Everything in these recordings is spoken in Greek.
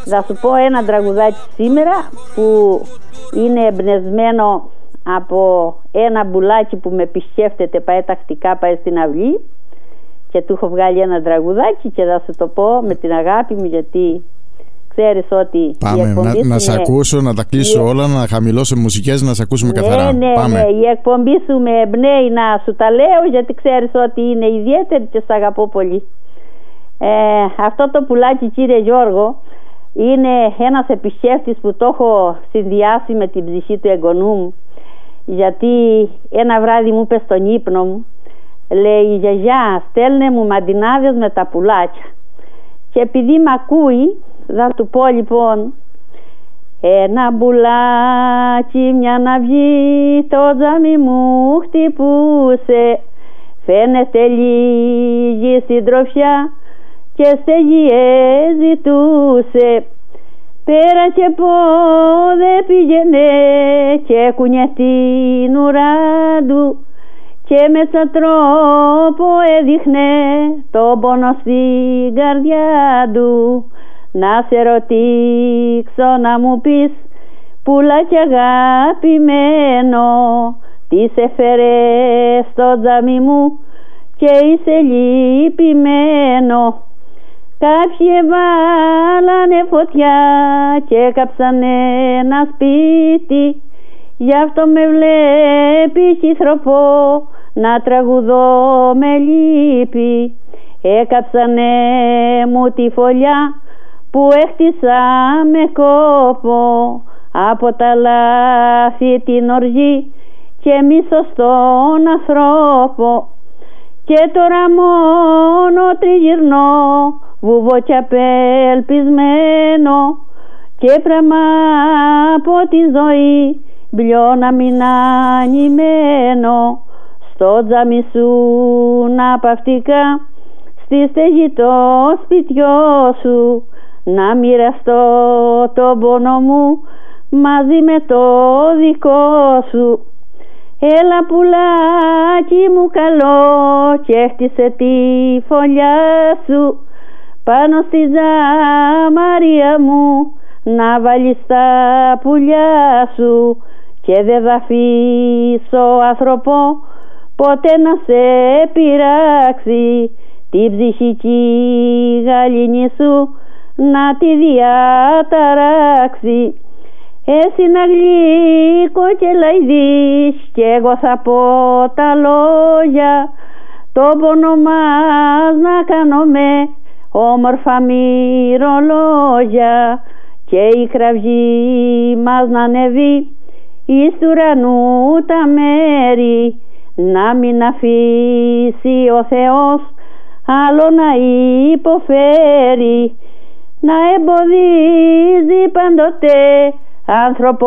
Θα σου πω ένα τραγουδάκι σήμερα που είναι εμπνευσμένο από ένα μπουλάκι που με επισκέφτεται, πάει τακτικά, πάει στην αυλή και του έχω βγάλει ένα τραγουδάκι και θα σου το πω με την αγάπη μου, γιατί ξέρεις ότι πάμε να σε ακούσω, να τα κλείσω όλα, να χαμηλώσω μουσικές, να σε ακούσουμε καθαρά. Ναι, η εκπομπή σου με εμπνέει να σου τα λέω, γιατί ξέρεις ότι είναι ιδιαίτερη και σ' αγαπώ πολύ. Αυτό το πουλάκι, κύριε Γιώργο, είναι ένας επισκέπτης που το έχω συνδυάσει με την ψυχή του εγγονού μου, γιατί ένα βράδυ μου είπε στον ύπνο μου, λέει, γιαγιά, στέλνε μου μαντινάδες με τα πουλάκια. Και επειδή μ' ακούει, θα του πω λοιπόν, ένα μπουλάκι μια ναυγή το τζάμι μου χτυπούσε, φαίνεται λίγη συντροφιά και στεγιές ζητούσε. Πέρα και πόδε πήγαινε και κουνιέ την ουρά του και με σαν τρόπο έδειχνε τον πόνο στην καρδιά του. Να σε ρωτήξω να μου πεις, πουλάκι αγαπημένο, τι σε φέρε στο τζάμι μου και είσαι λυπημένο. Κάποιοι έβαλανε φωτιά και έκαψανε ένα σπίτι, γι' αυτό με βλέπεις άνθρωπο να τραγουδώ με λύπη. Έκαψανε μου τη φωλιά που έχτισα με κόπο, από τα λάθη την οργή και μίσος στον ανθρώπο. Και τώρα μόνο τριγυρνώ, βουβό και απελπισμένο, και πράγμα από τη ζωή μπλιό να μην ανημένω. Στο τζάμι σου να παυτικά, στη στέγη το σπιτιό σου, να μοιραστώ τον πόνο μου μαζί με το δικό σου. Έλα πουλάκι μου καλό και έχτισε τη φωλιά σου πάνω στη τζαμαρία μου, να βάλεις τα πουλιά σου και δεν θα αφήσω άνθρωπο ποτέ να σε πειράξει, την ψυχική γαλήνη σου να τη διαταράξει. Εσύ να γλυκό και λαϊδείς κι εγώ θα πω τα λόγια, το πόνο μας να κάνουμε όμορφα μυρολόγια και η κραυγή μας να ανεβεί εις του ουρανού τα μέρη, να μην αφήσει ο Θεός άλλο να υποφέρει, να εμποδίζει πάντοτε άνθρωπο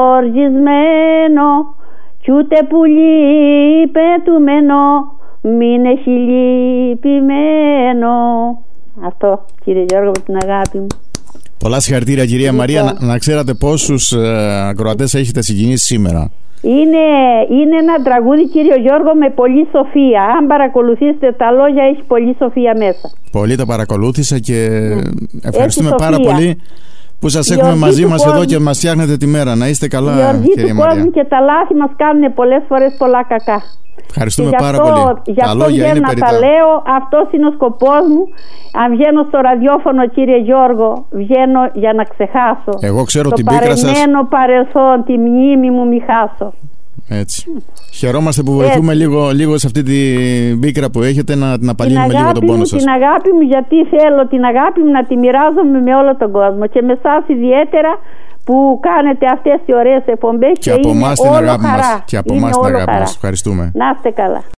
οργισμένο κι ούτε πουλί πετουμένο μην έχει λυπημένο. Αυτό, κύριε Γιώργο, με την αγάπη μου. Πολλά συγχαρητήρια, κυρία Μαρία. Να ξέρατε πόσους ακροατές έχετε συγκινήσει σήμερα. Είναι ένα τραγούδι, κύριο Γιώργο, με πολλή σοφία. Αν παρακολουθήσετε τα λόγια, έχει πολλή σοφία μέσα. Πολύ τα παρακολούθησα και ευχαριστούμε πάρα πολύ που σας έχουμε μαζί μας εδώ και μας φτιάχνετε τη μέρα. Να είστε καλά, κυρία Μαρία. Η οργή του κόσμου και τα λάθη μας κάνουν πολλές φορές πολλά κακά. Ευχαριστούμε πάρα πολύ. Γι' αυτό βγαίνω να τα λέω. Αυτός είναι ο σκοπός μου. Αν βγαίνω στο ραδιόφωνο, κύριε Γιώργο, βγαίνω για να ξεχάσω. Εγώ ξέρω την πίκρα σας. Το παρεμένο παρελθόν, τη μνήμη μου μη χάσω. Έτσι. Χαιρόμαστε που βοηθούμε λίγο σε αυτή την πίκρα που έχετε να την απαλύνουμε λίγο τον πόνο σας. Την αγάπη μου, γιατί θέλω την αγάπη μου να τη μοιράζομαι με όλο τον κόσμο και με εσάς ιδιαίτερα που κάνετε αυτές τις ωραίες εκπομπές και από είναι εμάς την όλο αγάπη χαρά. μας. Και από εμάς την αγάπη μας. Ευχαριστούμε. Να είστε καλά.